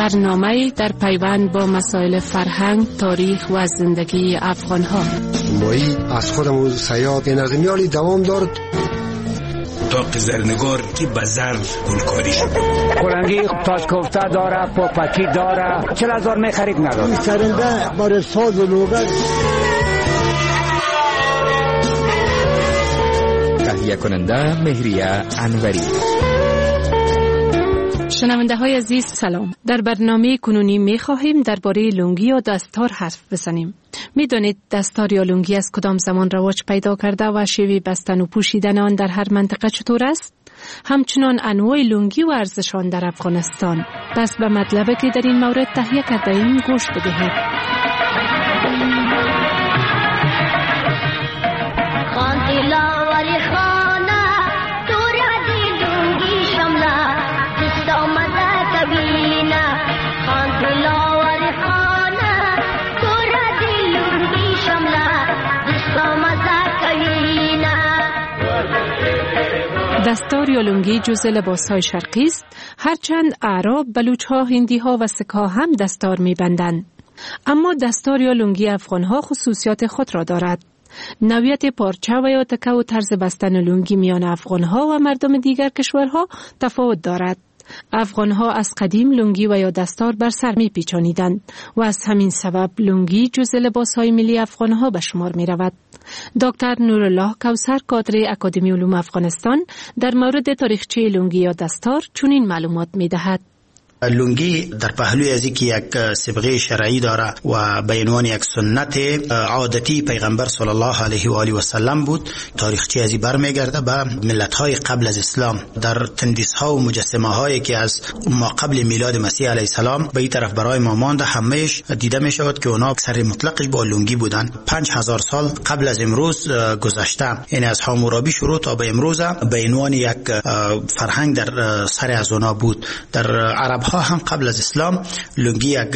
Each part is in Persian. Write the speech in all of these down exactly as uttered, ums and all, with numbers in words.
برنامه در پیوند با مسائل فرهنگ، تاریخ و زندگی افغان‌ها. مایی از خودمون سیاد نظمیالی دوام دارد تا زرنگار که بزر گلکاری شد. قرنگی تاج کوفته داره، پاپکی داره، چل هزار می خرید نداره. سرنده برای ساز و لوگت. تهیه کننده مهریه انوری. شنونده های عزیز سلام. در برنامه کنونی می خواهیم درباره لنگی و دستار حرف بزنیم. می دانید دستار یا لنگی از کدام زمان رواج پیدا کرده و شیوه بستن و پوشیدن آن در هر منطقه چطور است؟ همچنان انواع لنگی و ارزشان در افغانستان. پس به مطلبی که در این مورد تهیه کرده ایم گوش بدهید. دستار یا لنگی جزء لباس‌های شرقی است، هرچند اعراب، بلوچ‌ها، هندی‌ها و سک‌ها هم دستار می‌بندند. اما دستار یا لنگی افغان‌ها خصوصیات خود را دارد. نوعیت پارچه و یا تکه و طرز بستن لنگی میان افغان‌ها و مردم دیگر کشورها تفاوت دارد. افغان‌ها از قدیم لنگی و یا دستار بر سر می‌پیچانیدند و از همین سبب لنگی جزء لباس‌های ملی افغان‌ها به شمار می‌رود. دکتر نورالله کوثر کادر اکادمی علوم افغانستان در مورد تاریخچه لنگی یا دستار چنین معلومات می‌دهد. لنگی در پهلوی از اینکه یک صبغه شرعی داره و به عنوان یک سنت عادتی پیغمبر صلی الله علیه و آله و سلم بود، تاریخچه ازی برمیگرده به ملت‌های قبل از اسلام. در تندیس‌ها و مجسمه‌هایی که از ما قبل میلاد مسیح علیه السلام به این طرف برای ما مانده، همه‌اش دیده می‌شود که اونا اکثر مطلقش با لنگی بودند. پنج هزار سال قبل از امروز گذشته، یعنی از حمورابی شروع تا به امروز به عنوان یک فرهنگ در سر از اونا بود. در عرب ها هم قبل از اسلام لنگی یک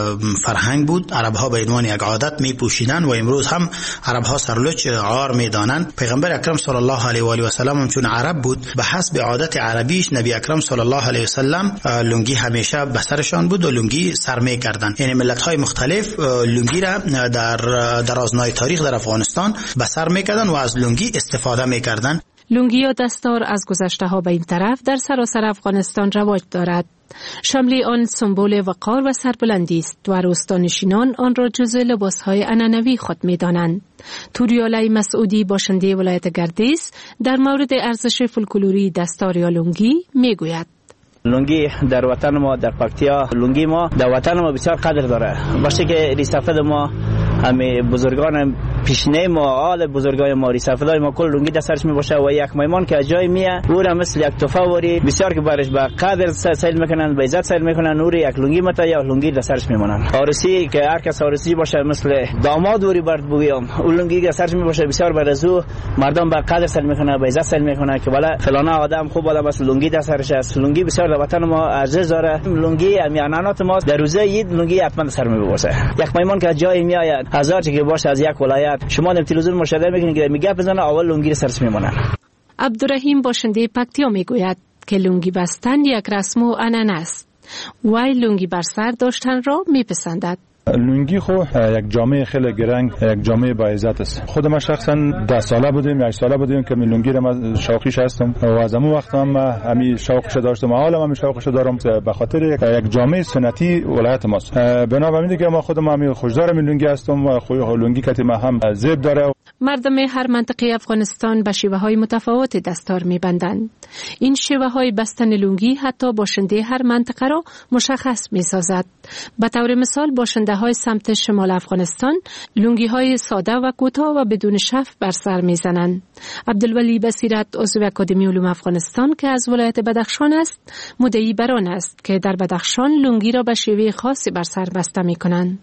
فرهنگ بود. عرب ها به عنوان یک عادت می پوشیدن و امروز هم عرب ها سرلوچ عار می دانند. پیغمبر اکرم صلی الله علیه و آله و سلم هم چون عرب بود، به حسب عادت عربیش نبی اکرم صلی الله علیه و سلم لنگی همیشه به سرشان بود و لنگی سر می کردن. یعنی ملت های مختلف لنگی را در درازنای تاریخ در افغانستان به سر می کردن و از لنگی استفاده می کردن. لنگی یا دستار از گذشته ها به این طرف در سراسر افغانستان رواج دارد. شامل آن سمبل وقار و سربلندی است و روستانشینان آن را جزء لباس‌های عنعنوی خود می‌دانند. توریالای مسعودی باشنده ولایت گردیس در مورد ارزش فولکلوری دستار یا لنگی می‌گوید. لنگی در وطن ما، در پکتیا، لنگی ما در وطن ما بسیار قدر داره. باشه که ریسافد ما همه بزرگان پیشنه ما، آل بزرگای ما، ریسافدای ما کل لنگی دستش می باشه و یک میمان که جای میه او را مثل یک تفاوری بسیار که برش با قدر سیل میکنن، به عزت سیل میکنن، او یک لنگی متا یا لنگی دستش میمونن. عروسی که هر کس عروسی باشه مثل داماد وری برد بگیم، او لنگی دستش می باشه بسیار برزو مردم با قدر سیل میکنه، به عزت سیل میکنه که والا فلان آدم خوب آدم است، لنگی دستش است. لنگی بسیار در وطن ما ارزش داره. لنگی میانانات ما در روزه عید لنگی حتما سر می باشه. یک میمان که جای میآید هزار که باشه از یک ولایت، شما در تلویزیون مشاهده میکنید که میگه بزنه اول لنگی سرش میمونن. عبدالرحیم باشنده پکتیا میگوید که لنگی بستن یک رسم و عنعنه است. وای لنگی بر سر داشتن را میپسندد. لنگی خو یک جامعه خیلی گرنگ، یک جامعه با عزت است. خود ما شخصا ده ساله بودیم، یک ساله بودیم که لنگی را من شوقیش هستم و از اون وقت هم همین شوقش داشتم و حالا هم شوقش دارم به خاطر یک جامعه سنتی ولایت ماست. بنابراین که ما خودم هم خوشدار لنگی هستم و خو لنگی که ما هم زیب داره. مردم هر منطقه افغانستان به شیوه‌های متفاوت دستار می‌بندند. این شیوه‌های بستن لنگی حتی باشنده هر منطقه را مشخص می‌سازد. به طور مثال باشنده‌های سمت شمال افغانستان لنگی‌های ساده و کوتاه و بدون شف بر سر می‌زنند. عبدالولی بصیرت عضو اکادمی علوم افغانستان که از ولایت بدخشان است، مدعی بر آن است که در بدخشان لنگی را به شیوه خاصی بر سر بسته می‌کنند.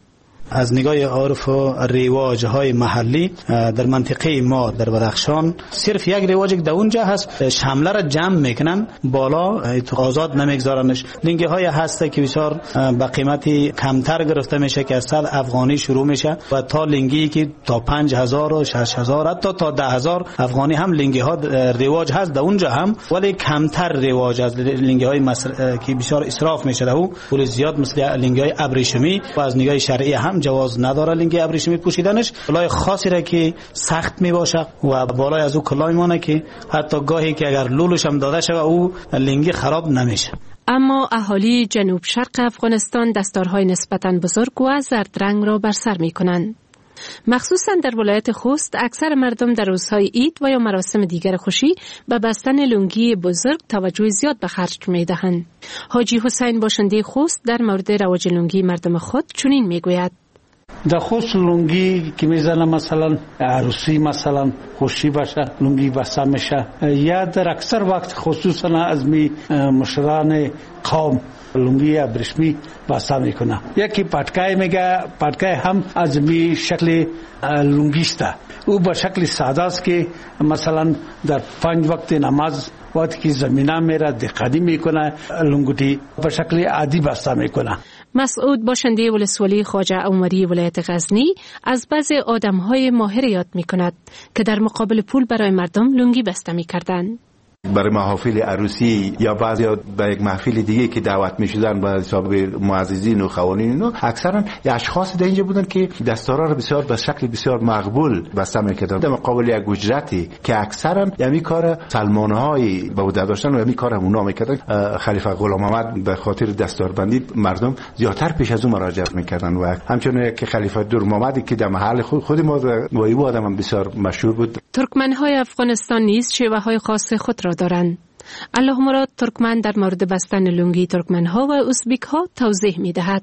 از نگاه عرف و رواج های محلی در منطقه ما در بدخشان صرف یک رواج در اونجا هست، شمله را جمع میکنن بالا آزاد نمیگذارنش. لنگی های هسته که بسیار با قیمتی کمتر گرفته میشه که از صد افغانی شروع میشه و تا لنگی که تا پنج هزار و شش هزار حتی تا ده هزار افغانی هم لنگی ها رواج هست در اونجا هم، ولی کمتر رواج از لنگی های مصر... که بسیار اسراف میشه ده پول زیاد مثل لنگی های ابریشمی و از نگاه شرعی هم جواز نداره لنگی ابریشمی پوشیدنش. کلاه خاصی را که سخت می باشه و بالای از او کلاه میمونه که حتی گاهی که اگر لولش هم داده شود او لنگی خراب نمیشه. اما اهالی جنوب شرق افغانستان دستارهای نسبتاً بزرگ و زرد رنگ را بر سر می کنند. مخصوصاً در ولایت خوست اکثر مردم در روزهای عید و یا مراسم دیگر خوشی به بستن لنگی بزرگ توجه زیاد به خرج می دهند. حاجی حسین باشنده خوست در مورد رواج لنگی مردم خود چنین می گوید: در خوست لنگی که میزنه مثلا عروسی مثلا خوشی باشه لنگی بسته میشه، یا در اکثر وقت خصوصا از می مشران قوم لنگی ابریشمی بسته میکنه. یکی پتکای میگه، پتکای هم از می شکل لنگیسته، او به شکل ساده است که مثلا در پنج وقت نماز وقتی که زمینه میره دقتی میکنه لنگوتی به شکل عادی بسته میکنه. مسعود باشنده ولسوالی خواجه عمری ولایت غزنی از بعضی آدم‌های ماهر یاد می‌کند که در مقابل پول برای مردم لنگی بسته می‌کردند. برای محافل عروسی یا بعضی به یک محفل دیگه که دعوت می‌شدن به حساب معززین و خوانین و اکثرا اشخاص در اینجا بودن که دستارا رو بسیار به شکل بسیار مقبول بسته می‌کردن در مقابل یک اجرتی که اکثرا یعنی کار سلمان‌های به عهده داشتن و یعنی کار اونا می‌کردن. خلیفه غلام محمد به خاطر دستاربندی مردم زیاتر پیش از اون مراجعت می‌کردن و همچنین که خلیفه دور محمدی که در محل خود خود ما و او آدم بسیار مشهور بود. ترکمن‌های افغانستان نیز شیوه‌های خاص خود را دارند. الله مراد ترکمن در مورد بستن لنگی ترکمن‌ها و ازبک‌ها توضیح می‌دهد.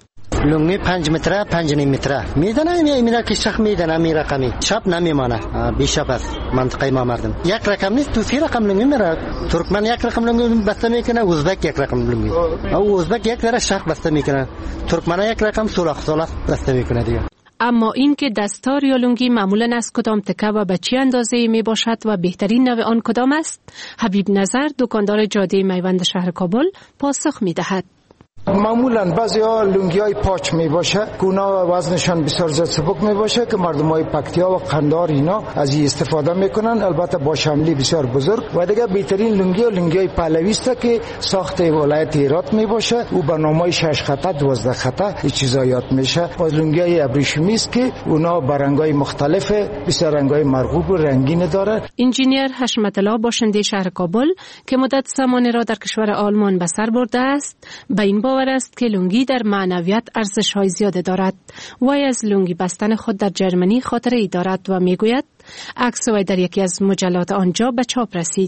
لنگی پنج متره پنج نیم متره میدنه، یا میره که شخ میدنه می رقمی شب نمیمانه بیشتر از منطقه ما مردم یک رقم نیست، تو سی رقم لنگی میره. ترکمن یک رقم لنگی بسته میکنه، ازبک یک رقم لنگی، او ازبک یک ذره شخ بسته میکنه، ترکمن یک رقم سولاخ سولاخ بسته میکنه دیگه. اما این که دستار یا لنگی معمولاً از کدام تکه و به چه اندازه می باشد و بهترین نوع آن کدام است، حبیب نظر دکاندار جاده میوند شهر کابل پاسخ می دهد. معمولا بعضی ها لنگی های پاچ می باشه که اونا وزنشان بسیار زیاد سبک می باشه که مردم های پکتیا و قندهار اینا از این استفاده میکنن، البته با شملی بسیار بزرگ. و دیگه بهترین لنگی ها لنگی های پهلوی است که ساخت ولایت هرات می باشه، او به نامای شش خطه دوازده خطه این چیزا یاد میشه. باز لنگی های ابریشمی است که اونا با رنگای مختلف بسیار رنگای مرغوب و رنگین داره. انجینیر حشمت الله باشنده شهر کابل که مدت زمانی را در کشور آلمان به سر برده است، به این باور است که لنگی در معنویت ارزش‌های زیاده دارد. وی از لنگی بستن خود در جرمنی خاطره‌ای دارد و میگوید عکس وی در یکی از مجلات آنجا به چاپ رسید.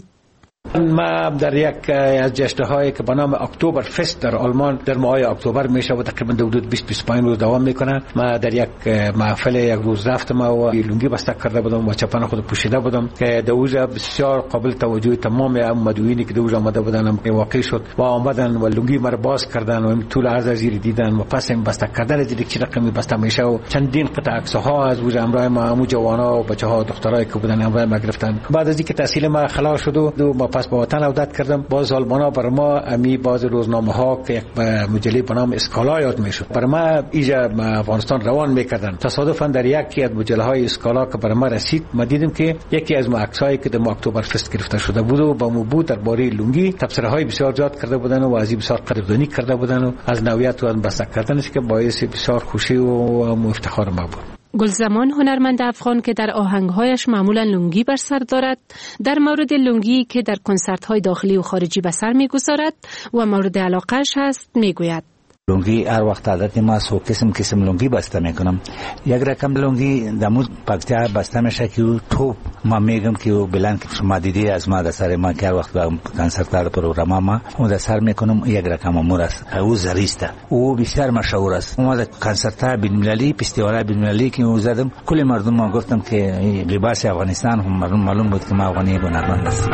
ما در یک از جشن‌هایی که به نام اکتبر فست در آلمان در ماه اکتبر میشه و تقریبا حدود بیست بیست و پنج روز دوام میکنه. ما در یک محفل یک روز رفتم و لنگی بسته کرده بودم و چپن خود پوشیده بودم که دوجا بسیار قابل توجه تمام مدعوینی که دوجا آمده بودن واقع شد و آمدن و لنگی مرا باز کردن و طول عرض زیر دیدن و پس این بسته کردن دیدی چه رقمی بسته میشه و چندین قطعه عکس‌ها از وجه امرای ما همو جوانا و بچه‌ها دخترایی که بودن امرای ما گرفتن. بعد از اینکه تحصیل ما خلاص شد و ما پس با وطن عودت کردم، باز آلمانا بر ما امی باز روزنامه ها که یک مجله به نام اسکالا یاد میشد بر ما ایجا افغانستان روان میکردن. تصادفاً در یکی از مجله های اسکالا که بر ما رسید ما دیدیم که یکی از عکسایی که در اکتبر فست گرفته شده بود و با مو بود درباره لنگی تبصره های بسیار زیاد کرده بودن و از بسیار قدردانی کرده بودن و از نوعیت و از بسته کردنش که باعث بسیار خوشی و افتخار ما بود. گلزمان هنرمند افغان که در آهنگهایش معمولا لنگی بر سر دارد، در مورد لنگی که در کنسرت‌های داخلی و خارجی به سر می‌گذارد و مورد علاقه‌اش است میگوید: لنگی هر وقت عادت ما سو قسم قسم لنگی بسته میکنم. یک رقم لنگی دمود پکتیا بسته میشه که توپ ما میگم که بلند که شما دیدی از ما در سر ما که هر وقت با کنسرت ها پروگرام ما اون در سر میکنم. یک رقم امور است او زریسته، او بسیار مشهور است. ما در کنسرت ها بین المللی فستیوال بین المللی که او زدم کل مردم ما گفتم که لباس افغانستان هم مردم معلوم بود که ما افغانی هنرمند هستیم.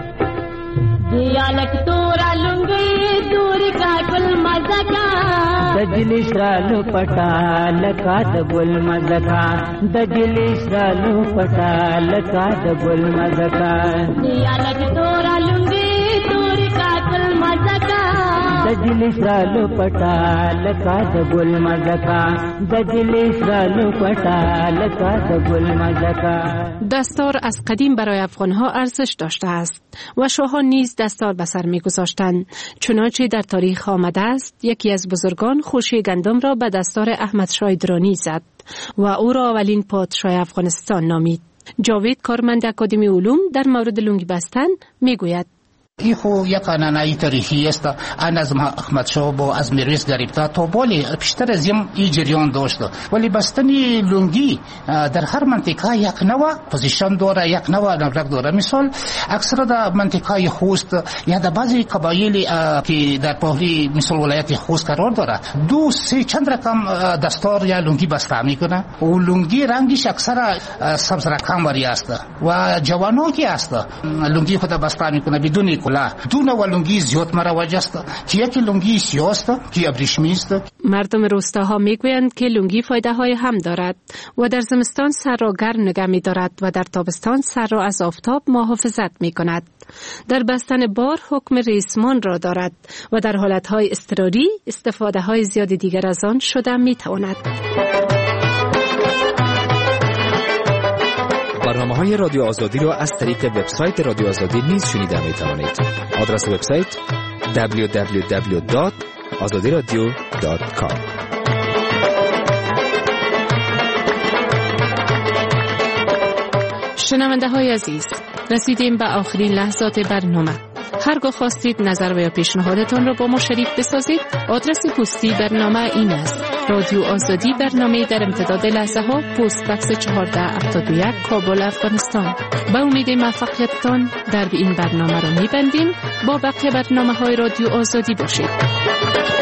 دیالک تورا لنگی دوری کا کل مزہ کا دجلس رالو پټا لکا د ګل مزکا دجلس رالو پټا لکا د ګل مزکا یا لګ تورا لونګي توري کاکل مزکا دجلس رالو پټا لکا د ګل مزکا دجلس رالو پټا لکا د ګل مزکا. دستار از قدیم برای افغانها ارزش داشته است و شاهان نیز دستار به سر می‌گذاشتند. چنانچه در تاریخ آمده است یکی از بزرگان خوشه گندم را به دستار احمد شاه درانی زد و او را اولین پادشاه افغانستان نامید. جاوید کارمند اکادمی علوم در مورد لنگی بستن میگوید این خو یک آنانایی تاریخی است. آن از احمد شاه با از میراث گرفته تا بالی پیشتر از این ای جریان داشت، ولی بستن لنگی در هر منطقه یک نوع پوزیشن داره، یک نوع نمرک داره. مثال اکثر در منطقه خوست یا در بعضی قبایل که در پهلی مثل ولایت خوست قرار داره دو سه چند رقم دستار یا لنگی بسته میکنه و لنگی رنگش اکثر سبز رقم وری است و جوانو کی است لنگی خود بسته میکنه بدون کلا. دو نوع لنگی زیاد مروج است که یکی لنگی سیاه است که ابریشمی است. مردم روستاها میگویند که لنگی فایده های هم دارد و در زمستان سر را گرم نگه می دارد و در تابستان سر را از آفتاب محافظت می کند. در بستن بار حکم ریسمان را دارد و در حالتهای اضطراری استفاده های زیاد دیگر از آن شده می تواند. برنامه‌های رادیو آزادی را از طریق وبسایت رادیو آزادی نیز شنیده می‌توانید. آدرس وبسایت دبلیو دبلیو دبلیو دات آزادی رادیو دات کام. شنونده های عزیز، رسیدیم به آخرین لحظات برنامه. هرگاه خواستید نظر و یا پیشنهادتان را با ما شریک بسازید، آدرس پستی برنامه این است: رادیو آزادی، برنامه در امتداد لحظه ها، پست بکس چهارده هفتاد و یک، کابل، افغانستان. با امید موفقیتتان در این برنامه را می‌بندیم. با بقیه برنامه های رادیو آزادی باشید.